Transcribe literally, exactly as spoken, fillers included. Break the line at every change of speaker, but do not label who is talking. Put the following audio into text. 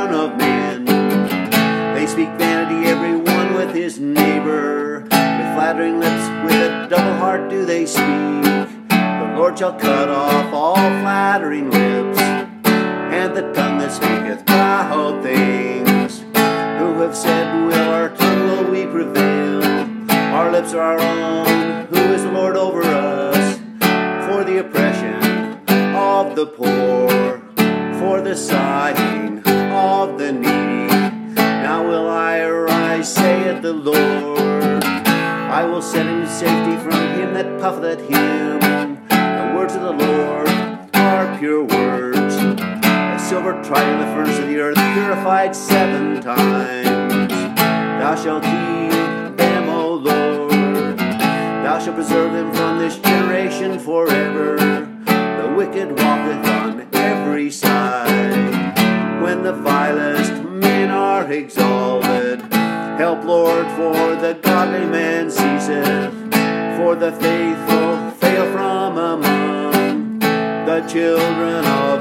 Son of Man. They speak vanity, everyone with his neighbor. With flattering lips, with a double heart do they speak. The Lord shall cut off all flattering lips, and the tongue that speaketh proud things. Who have said, will our tongue, will we prevail? Our lips are our own, who is the Lord over us? For the oppression of the poor, for the sighing of the needy. Now will I arise, saith the Lord. I will set him in safety from him that puffeth at him. The words of the Lord are pure words, as silver tried in the furnace of the earth, purified seven times. Thou shalt keep them, O Lord. Thou shalt preserve them from this generation forever. The wicked walketh on every side. When the vilest men are exalted, help, Lord, for the godly man ceaseth. For the faithful fail from among the children of